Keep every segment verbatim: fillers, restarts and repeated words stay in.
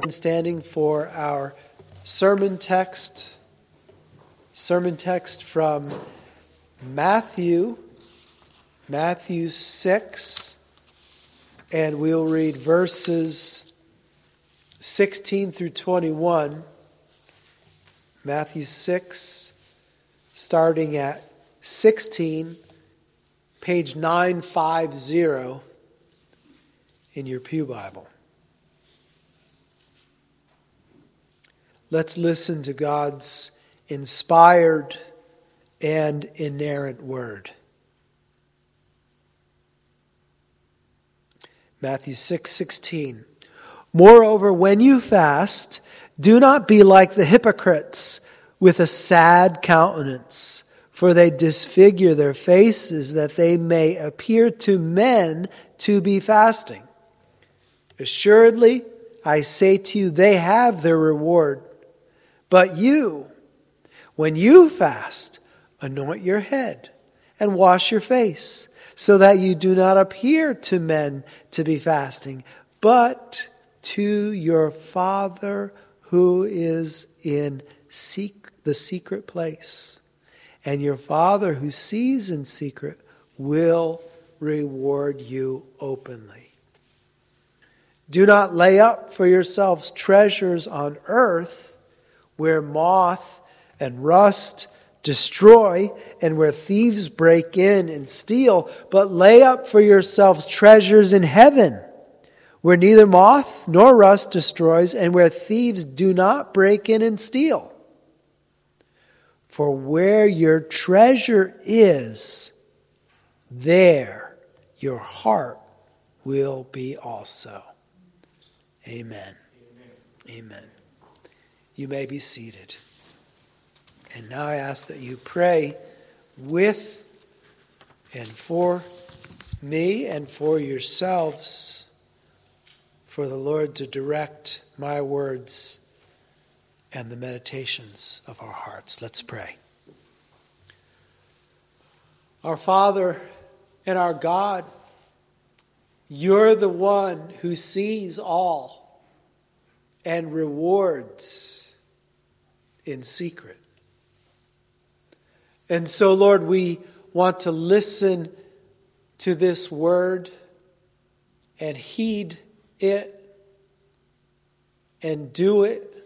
remain standing for our sermon text. Sermon text from Matthew, Matthew six, and we'll read verses sixteen through twenty-one. Matthew six, starting at sixteen, page nine fifty in your Pew Bible. Let's listen to God's inspired and inerrant word. Matthew six sixteen. Moreover, when you fast, do not be like the hypocrites with a sad countenance, for they disfigure their faces that they may appear to men to be fasting. Assuredly, I say to you, they have their reward. But you, when you fast, anoint your head and wash your face, so that you do not appear to men to be fasting, but to your Father who is in sec- the secret place. And your Father who sees in secret will reward you openly. Do not lay up for yourselves treasures on earth, where moth and rust destroy, and where thieves break in and steal, but lay up for yourselves treasures in heaven, where neither moth nor rust destroys, and where thieves do not break in and steal. For where your treasure is, there your heart will be also. Amen. Amen. Amen. You may be seated. And now I ask that you pray with and for me and for yourselves, for the Lord to direct my words and the meditations of our hearts. Let's pray. Our Father and our God, you're the one who sees all and rewards in secret. And so, Lord, we want to listen to this word and heed it and do it,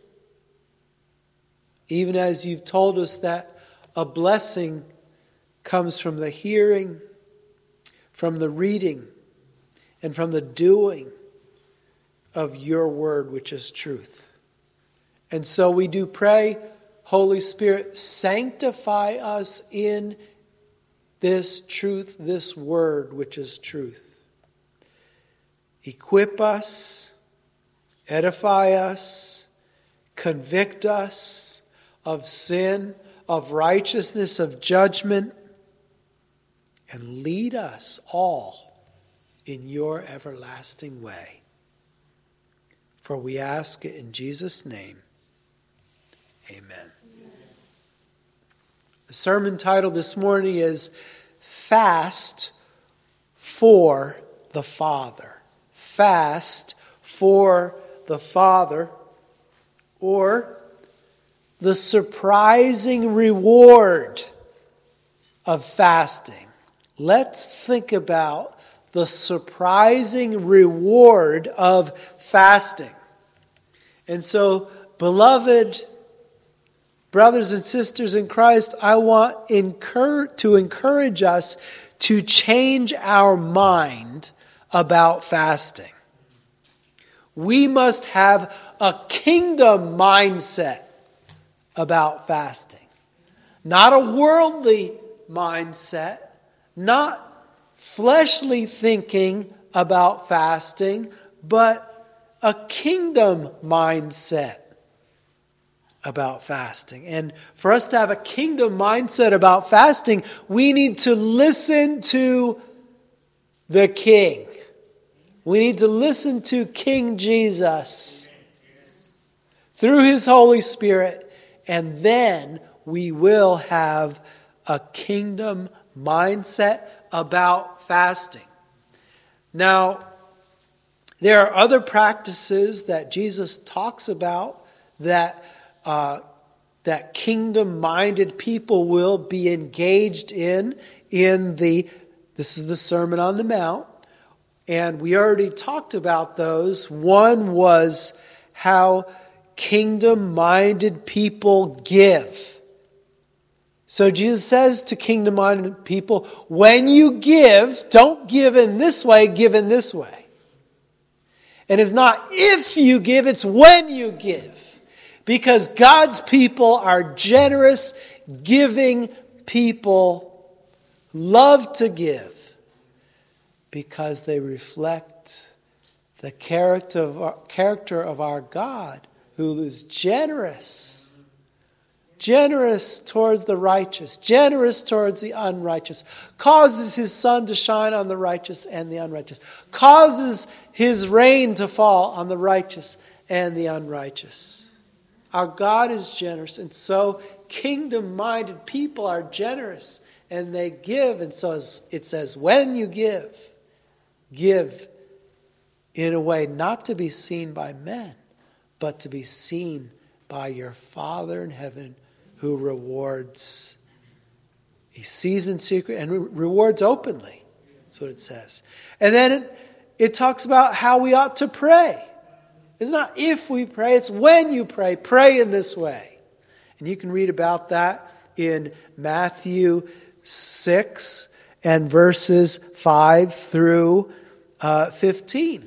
even as you've told us that a blessing comes from the hearing, from the reading, and from the doing of your word, which is truth. And so we do pray, Holy Spirit, sanctify us in this truth, this word, which is truth. Equip us, edify us, convict us of sin, of righteousness, of judgment, and lead us all in your everlasting way. For we ask it in Jesus' name. Amen. The sermon title this morning is Fast for the Father. Fast for the Father, or the surprising reward of fasting. Let's think about the surprising reward of fasting. And so, beloved brothers and sisters in Christ, I want incur- to encourage us to change our mind about fasting. We must have a kingdom mindset about fasting. Not a worldly mindset, not fleshly thinking about fasting, but a kingdom mindset about fasting. And for us to have a kingdom mindset about fasting, we need to listen to the King. We need to listen to King Jesus through His Holy Spirit, and then we will have a kingdom mindset about fasting. Now, There are other practices that Jesus talks about that uh, that kingdom-minded people will be engaged in in the, this is the Sermon on the Mount, and we already talked about those. One was how kingdom-minded people give. So Jesus says to kingdom-minded people, when you give, don't give in this way, give in this way. And it's not if you give, it's when you give. Because God's people are generous, giving people, love to give, because they reflect the character of our, character of our God, who is generous. Generous towards the righteous, generous towards the unrighteous, causes his sun to shine on the righteous and the unrighteous, causes his rain to fall on the righteous and the unrighteous. Our God is generous, and so kingdom-minded people are generous, and they give. And so it says, when you give, give in a way not to be seen by men, but to be seen by your Father in heaven, who rewards. He sees in secret and re- rewards openly. That's what it says. And then it, it talks about how we ought to pray. It's not if we pray, it's when you pray. Pray in this way. And you can read about that in Matthew six and verses five through uh, fifteen.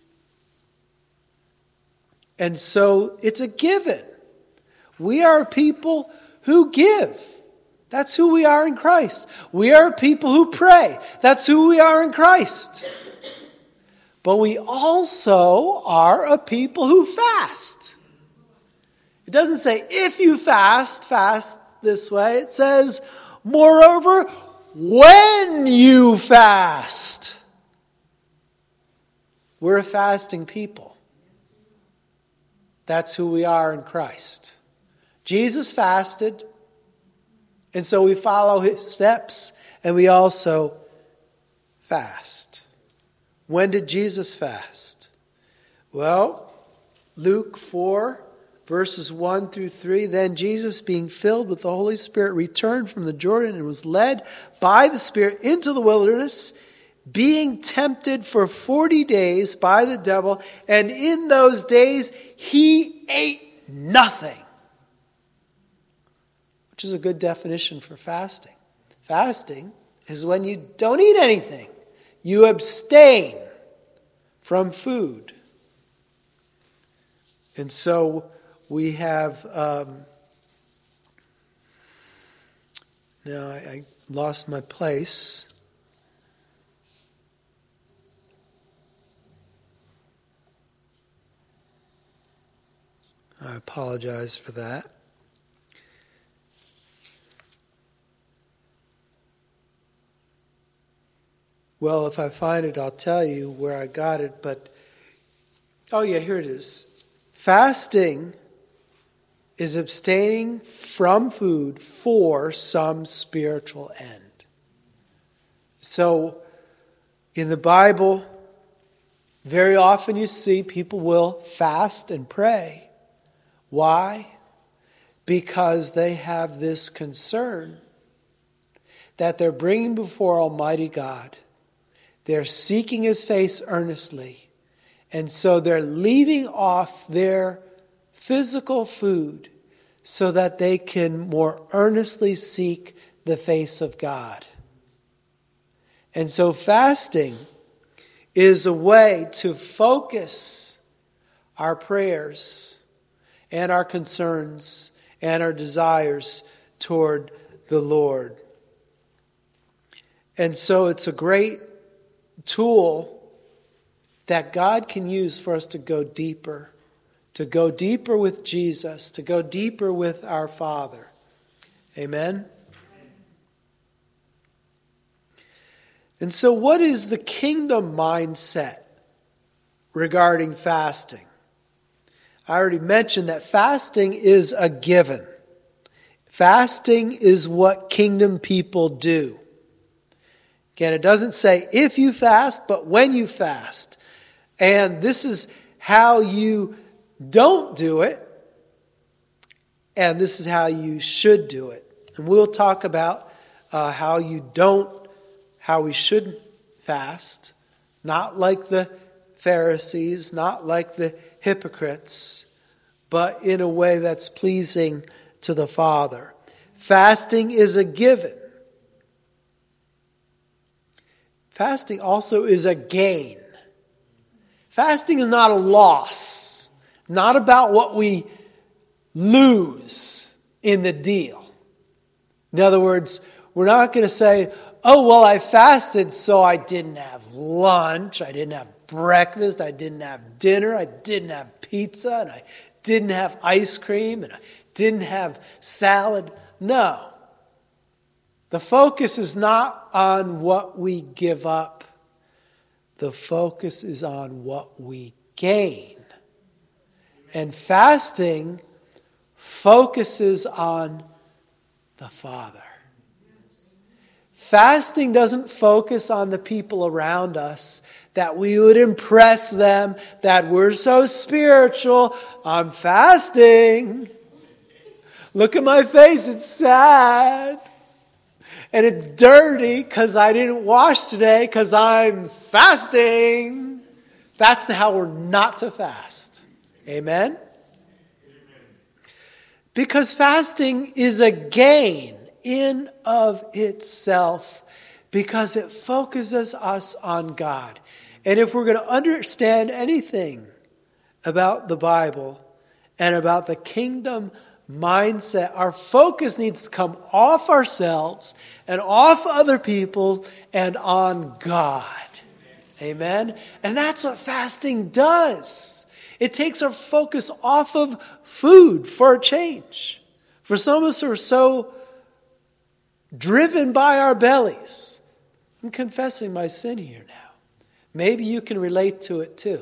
And so it's a given. We are people who give. That's who we are in Christ. We are people who pray. That's who we are in Christ. But we also are a people who fast. It doesn't say if you fast, fast this way. It says, moreover, when you fast. We're a fasting people. That's who we are in Christ. Jesus fasted, and so we follow his steps, and we also fast. When did Jesus fast? Well, Luke four, verses one through three, then Jesus, being filled with the Holy Spirit, returned from the Jordan and was led by the Spirit into the wilderness, being tempted for forty days by the devil, and in those days he ate nothing. Which is a good definition for fasting. Fasting is when you don't eat anything. You abstain from food. And so we have... Um, now I, I lost my place. I apologize for that. Well, if I find it, I'll tell you where I got it. But, oh yeah, here it is. Fasting is abstaining from food for some spiritual end. So, in the Bible, very often you see people will fast and pray. Why? Because they have this concern that they're bringing before Almighty God. They're seeking his face earnestly. And so they're leaving off their physical food so that they can more earnestly seek the face of God. And so fasting is a way to focus our prayers and our concerns and our desires toward the Lord. And so it's a great tool that God can use for us to go deeper, to go deeper with Jesus, to go deeper with our Father. Amen? And so what is the kingdom mindset regarding fasting? I already mentioned that fasting is a given. Fasting is what kingdom people do. Again, it doesn't say if you fast, but when you fast. And this is how you don't do it. And this is how you should do it. And we'll talk about uh, how you don't, how we should fast. Not like the Pharisees, not like the hypocrites, but in a way that's pleasing to the Father. Fasting is a given. Fasting also is a gain. Fasting is not a loss. Not about what we lose in the deal. In other words, we're not going to say, oh, well, I fasted, so I didn't have lunch, I didn't have breakfast, I didn't have dinner, I didn't have pizza, and I didn't have ice cream, and I didn't have salad. No. The focus is not on what we give up. The focus is on what we gain. And fasting focuses on the Father. Fasting doesn't focus on the people around us, that we would impress them, that we're so spiritual. I'm fasting. Look at my face, it's sad. And it's dirty because I didn't wash today because I'm fasting. That's how we're not to fast. Amen? Because fasting is a gain in of itself because it focuses us on God. And if we're going to understand anything about the Bible and about the kingdom mindset, our focus needs to come off ourselves and off other people and on God. Amen? And that's what fasting does. It takes our focus off of food for a change. For some of us who are so driven by our bellies. I'm confessing my sin here now. Maybe you can relate to it too.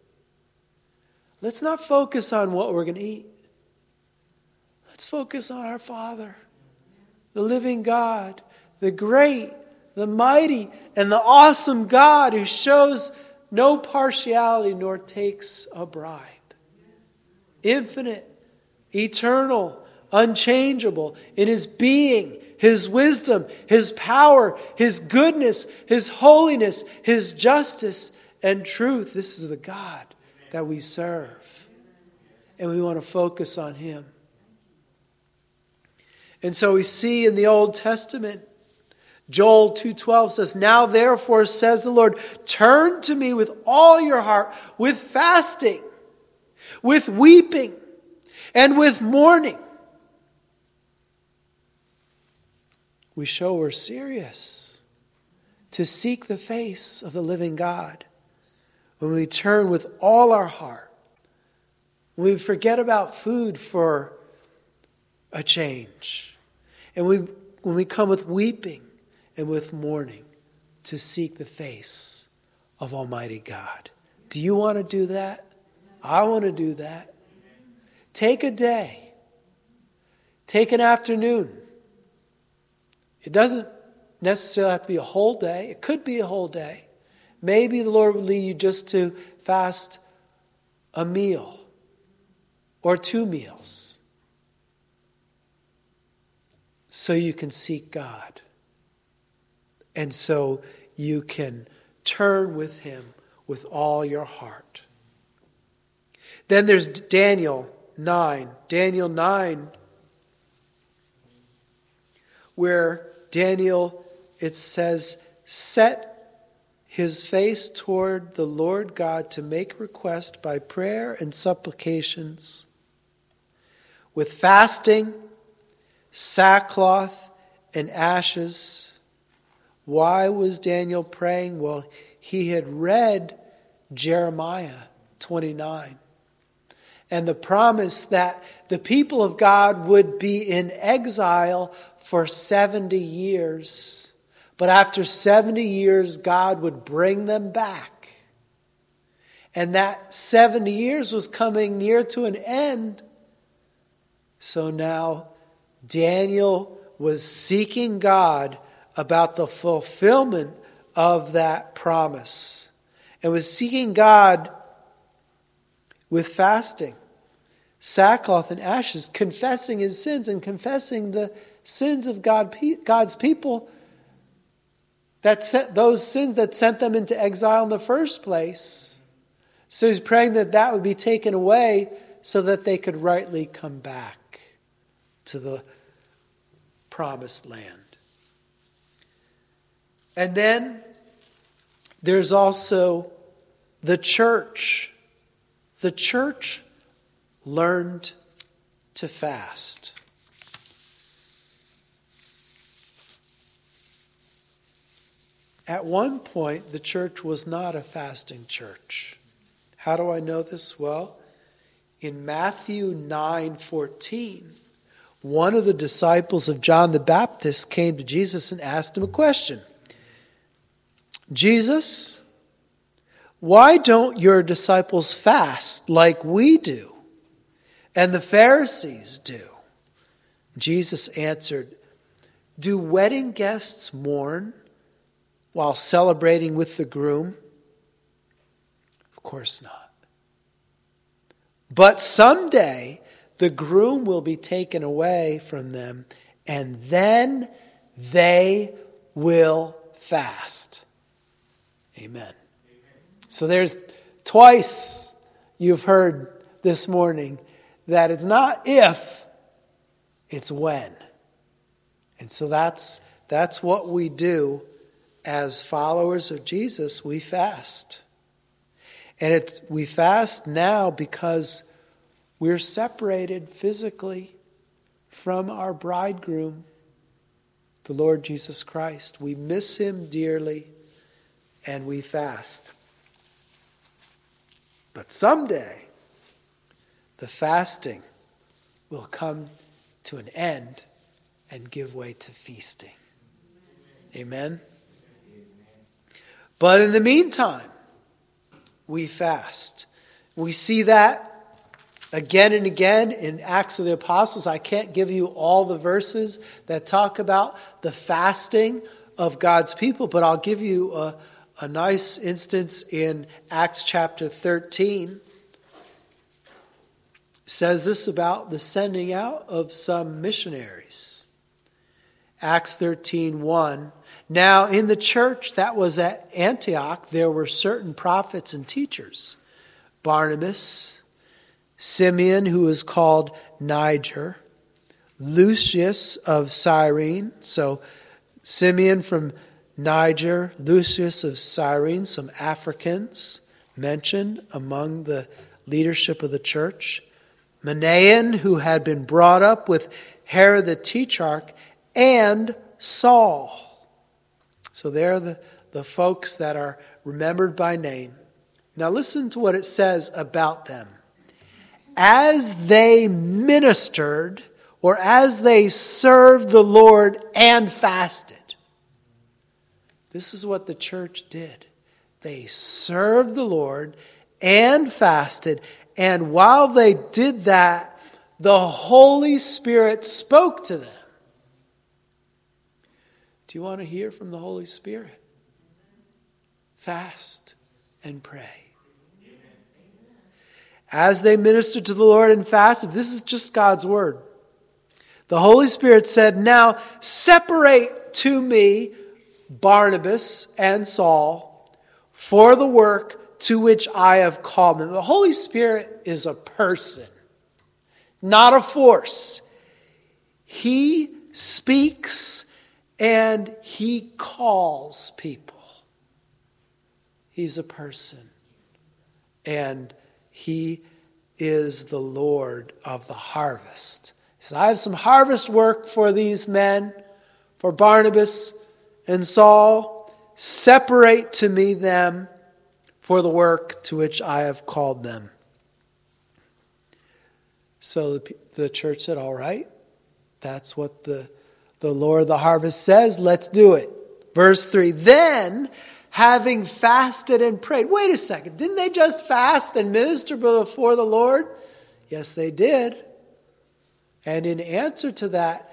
Let's not focus on what we're going to eat. Let's focus on our Father, the living God, the great, the mighty, and the awesome God who shows no partiality nor takes a bribe. Infinite, eternal, unchangeable in His being, His wisdom, His power, His goodness, His holiness, His justice and truth. This is the God that we serve. And we want to focus on Him. And so we see in the Old Testament, Joel two twelve says, now therefore says the Lord, turn to me with all your heart, with fasting, with weeping, and with mourning. We show we're serious to seek the face of the living God. When we turn with all our heart, when we forget about food for a change, and we when we come with weeping and with mourning to seek the face of Almighty God. Do you want to do that? I want to do that. Take a day. Take an afternoon. It doesn't necessarily have to be a whole day. It could be a whole day. Maybe the Lord will lead you just to fast a meal or two meals so you can seek God. And so you can turn with Him with all your heart. Then there's Daniel nine. Daniel nine, where Daniel, it says, set his face toward the Lord God to make request by prayer and supplications, with fasting, sackcloth, and ashes. Why was Daniel praying? Well, he had read Jeremiah twenty-nine. And the promise that the people of God would be in exile for seventy years. But after seventy years, God would bring them back. And that seventy years was coming near to an end. So now Daniel was seeking God about the fulfillment of that promise. and was seeking God with fasting, sackcloth and ashes, confessing his sins and confessing the sins of God, God's people, that sent, those sins that sent them into exile in the first place. So he's praying that that would be taken away so that they could rightly come back to the promised land. And then there's also the church. The church learned to fast. At one point, the church was not a fasting church. How do I know this? Well, in Matthew nine fourteen, one of the disciples of John the Baptist came to Jesus and asked him a question. Jesus, why don't your disciples fast like we do and the Pharisees do? Jesus answered, do wedding guests mourn while celebrating with the groom? Of course not. But someday the groom will be taken away from them, and then they will fast. Amen. Amen. So there's twice you've heard this morning that it's not if, it's when. And so that's that's what we do as followers of Jesus. We fast. And it's, we fast now because we're separated physically from our bridegroom, the Lord Jesus Christ. We miss him dearly, and we fast. But someday, the fasting will come to an end and give way to feasting. Amen? But in the meantime, we fast. We see that again and again in Acts of the Apostles. I can't give you all the verses that talk about the fasting of God's people, but I'll give you a, a nice instance in Acts chapter thirteen. It says this about the sending out of some missionaries. Acts thirteen one. Now, in the church that was at Antioch, there were certain prophets and teachers. Barnabas, Simeon, who was called Niger, Lucius of Cyrene. So, Simeon from Niger, Lucius of Cyrene, some Africans mentioned among the leadership of the church. Manaen, who had been brought up with Herod the Tetrarch, and Saul. So they're the, the folks that are remembered by name. Now listen to what it says about them. As they ministered, or as they served the Lord and fasted. This is what the church did. They served the Lord and fasted. And while they did that, the Holy Spirit spoke to them. Do you want to hear from the Holy Spirit? Fast and pray. As they ministered to the Lord and fasted, this is just God's word. The Holy Spirit said, now separate to me Barnabas and Saul for the work to which I have called them. The Holy Spirit is a person, not a force. He speaks and he calls people. He's a person. And he is the Lord of the harvest. He says, I have some harvest work for these men, for Barnabas and Saul. Separate to me them for the work to which I have called them. So the, the church said, all right, that's what the The Lord of the harvest says, let's do it. Verse three, then, having fasted and prayed. Wait a second, didn't they just fast and minister before the Lord? Yes, they did. And in answer to that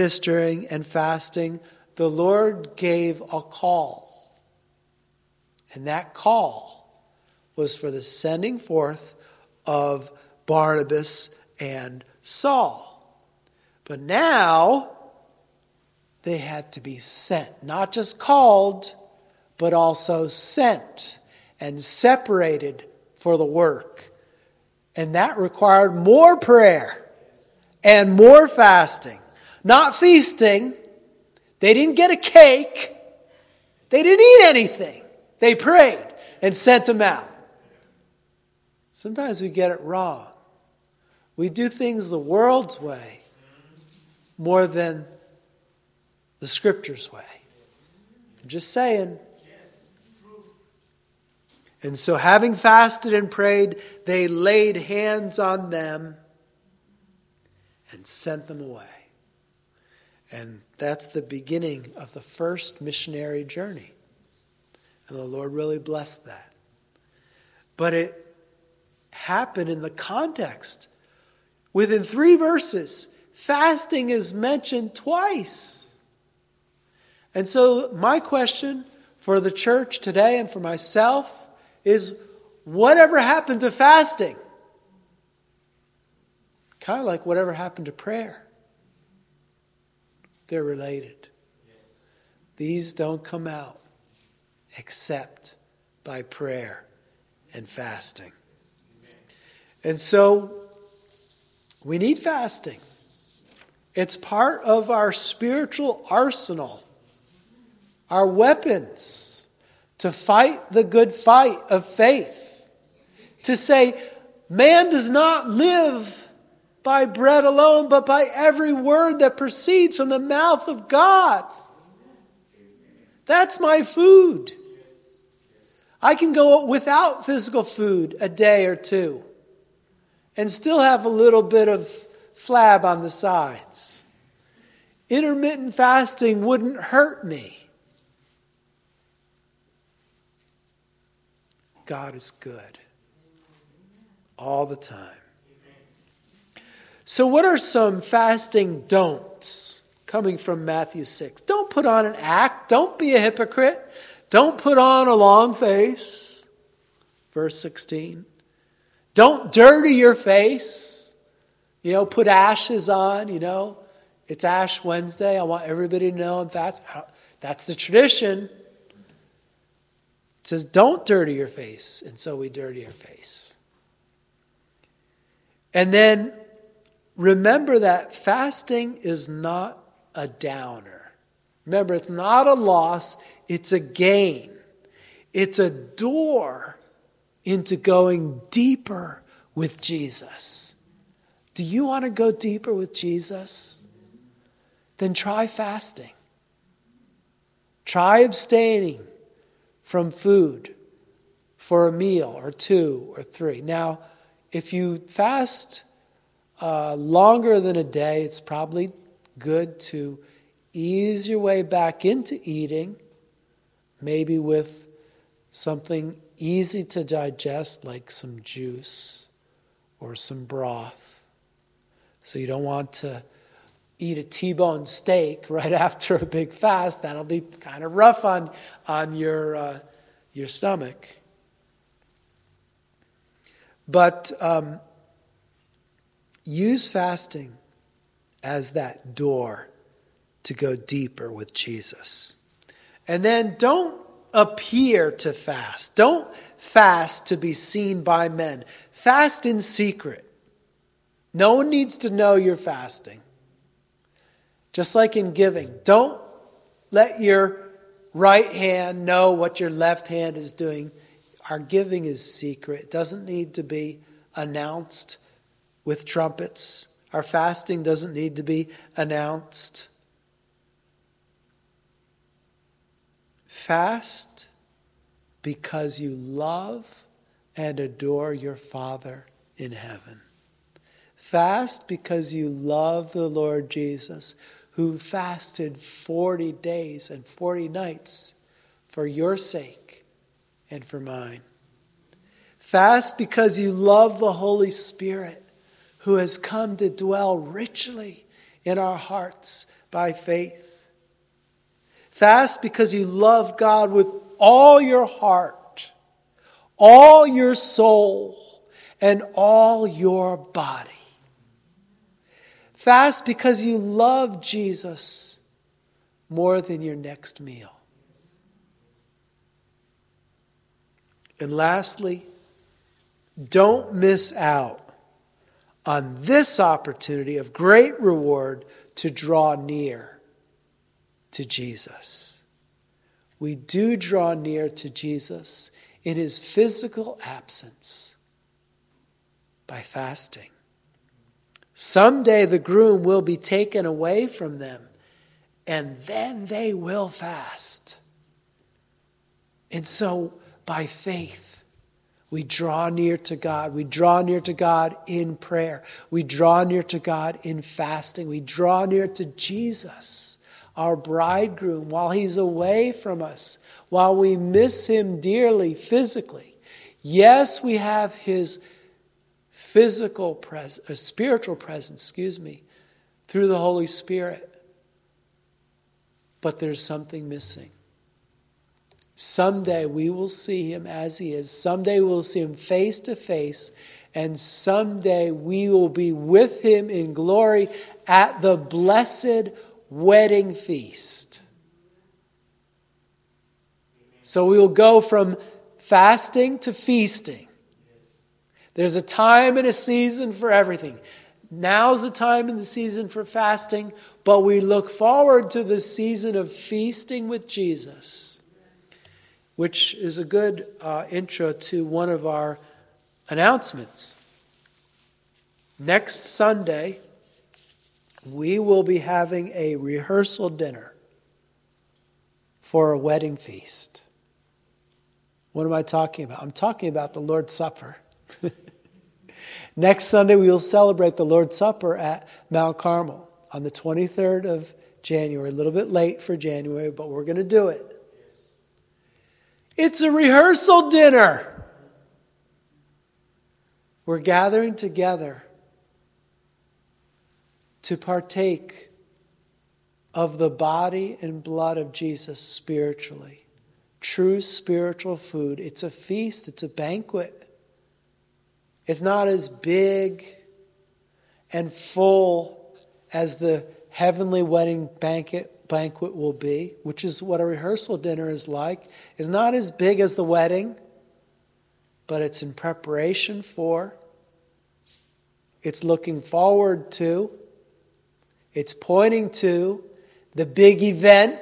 ministering and fasting, the Lord gave a call. And that call was for the sending forth of Barnabas and Saul. But now they had to be sent, not just called, but also sent and separated for the work. And that required more prayer and more fasting. Not feasting. They didn't get a cake. They didn't eat anything. They prayed and sent them out. Sometimes we get it wrong. We do things the world's way more than the Scripture's way. I'm just saying. And so having fasted and prayed, they laid hands on them and sent them away. And that's the beginning of the first missionary journey. And the Lord really blessed that. But it happened in the context. Within three verses, fasting is mentioned twice. And so my question for the church today and for myself is, whatever happened to fasting? Kind of like whatever happened to prayer. They're related. Yes. These don't come out except by prayer and fasting. Amen. And so we need fasting. It's part of our spiritual arsenal, our weapons to fight the good fight of faith. To say, man does not live by bread alone, but by every word that proceeds from the mouth of God. That's my food. I can go without physical food a day or two and still have a little bit of flab on the sides. Intermittent fasting wouldn't hurt me. God is good all the time. So what are some fasting don'ts coming from Matthew six? Don't put on an act. Don't be a hypocrite. Don't put on a long face. Verse sixteen. Don't dirty your face. You know, put ashes on, you know. It's Ash Wednesday. I want everybody to know I'm fasting. That's the tradition. It says, don't dirty your face. And so we dirty our face. And then remember that fasting is not a downer. Remember, it's not a loss. It's a gain. It's a door into going deeper with Jesus. Do you want to go deeper with Jesus? Then try fasting. Try abstaining from food for a meal or two or three. Now, if you fast uh, longer than a day, it's probably good to ease your way back into eating, maybe with something easy to digest like some juice or some broth. So you don't want to eat a T-bone steak right after a big fast. That'll be kind of rough on, on your, uh, your stomach. But um, use fasting as that door to go deeper with Jesus. And then don't appear to fast. Don't fast to be seen by men. Fast in secret. No one needs to know you're fasting. Just like in giving, don't let your right hand know what your left hand is doing. Our giving is secret. It doesn't need to be announced with trumpets. Our fasting doesn't need to be announced. Fast because you love and adore your Father in heaven. Fast because you love the Lord Jesus, who fasted forty days and forty nights for your sake and for mine. Fast because you love the Holy Spirit, who has come to dwell richly in our hearts by faith. Fast because you love God with all your heart all your soul and all your body. Fast because you love Jesus more than your next meal. And lastly, don't miss out on this opportunity of great reward to draw near to Jesus. We do draw near to Jesus in his physical absence by fasting. Someday the groom will be taken away from them, and then they will fast. And so, by faith, we draw near to God. We draw near to God in prayer. We draw near to God in fasting. We draw near to Jesus, our bridegroom, while he's away from us, while we miss him dearly physically. Yes, we have his physical presence, a spiritual presence, excuse me, through the Holy Spirit. But there's something missing. Someday we will see him as he is. Someday we'll see him face to face. And someday we will be with him in glory at the blessed wedding feast. So we will go from fasting to feasting. There's a time and a season for everything. Now's the time and the season for fasting, but we look forward to the season of feasting with Jesus, which is a good uh, intro to one of our announcements. Next Sunday, we will be having a rehearsal dinner for a wedding feast. What am I talking about? I'm talking about the Lord's Supper. Next Sunday, we will celebrate the Lord's Supper at Mount Carmel on the twenty-third of January. A little bit late for January, but we're going to do it. It's a rehearsal dinner. We're gathering together to partake of the body and blood of Jesus spiritually. True spiritual food. It's a feast. It's a banquet. It's not as big and full as the heavenly wedding banquet banquet will be, which is what a rehearsal dinner is like. It's not as big as the wedding, but it's in preparation for. It's looking forward to. It's pointing to the big event.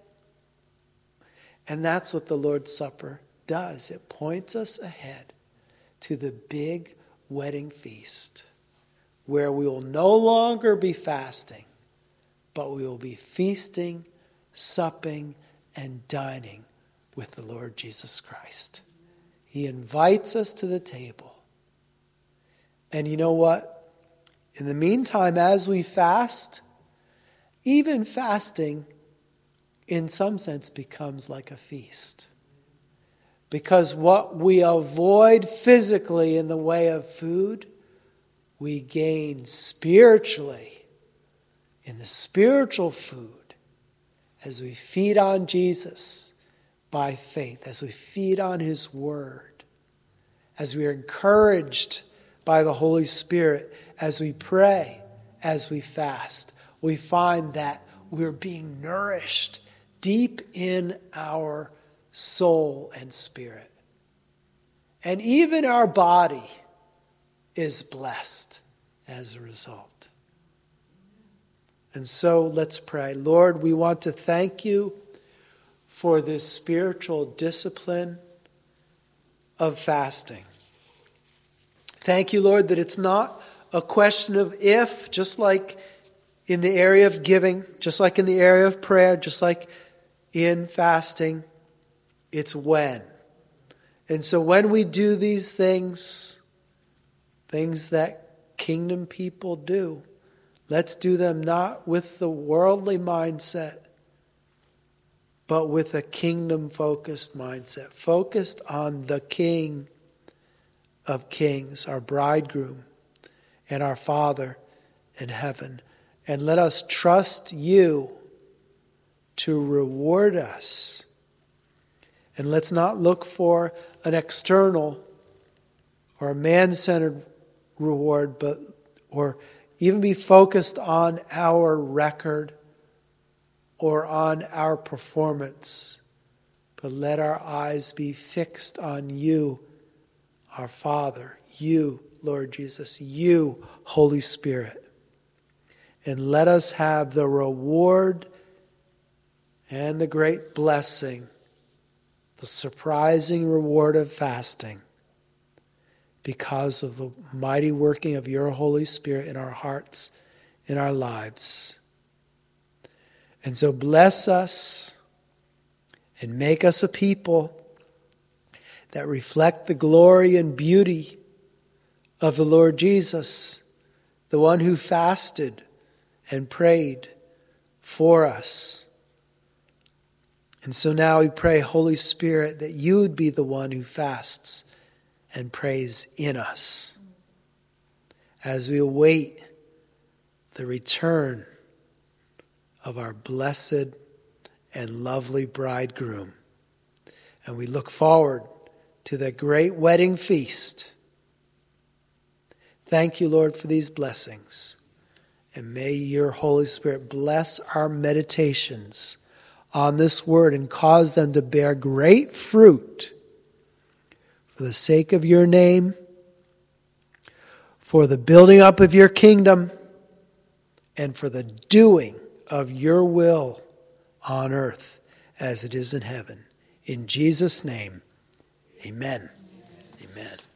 And that's what the Lord's Supper does. It points us ahead to the big wedding feast, where we will no longer be fasting, but we will be feasting, supping, and dining with the Lord Jesus Christ. He invites us to the table. And you know what? In the meantime, as we fast, even fasting, in some sense, becomes like a feast. Because what we avoid physically in the way of food, we gain spiritually in the spiritual food as we feed on Jesus by faith, as we feed on his word, as we are encouraged by the Holy Spirit, as we pray, as we fast. We find that we're being nourished deep in our soul and spirit. And even our body is blessed as a result. And so let's pray. Lord, we want to thank you for this spiritual discipline of fasting. Thank you, Lord, that it's not a question of if, just like in the area of giving, just like in the area of prayer, just like in fasting. It's when. And so when we do these things, things that kingdom people do, let's do them not with the worldly mindset, but with a kingdom-focused mindset, focused on the King of Kings, our bridegroom, and our Father in heaven. And let us trust you to reward us And let's not look for an external or a man-centered reward, but or even be focused on our record or on our performance. But let our eyes be fixed on you, our Father, you, Lord Jesus, you, Holy Spirit. And let us have the reward and the great blessing, the surprising reward of fasting, because of the mighty working of your Holy Spirit in our hearts, in our lives. And so bless us and make us a people that reflect the glory and beauty of the Lord Jesus, the one who fasted and prayed for us. And so now we pray, Holy Spirit, that you would be the one who fasts and prays in us as we await the return of our blessed and lovely bridegroom. And we look forward to the great wedding feast. Thank you, Lord, for these blessings. And may your Holy Spirit bless our meditations on this word and cause them to bear great fruit for the sake of your name, for the building up of your kingdom, and for the doing of your will on earth as it is in heaven. In Jesus' name, amen. Amen.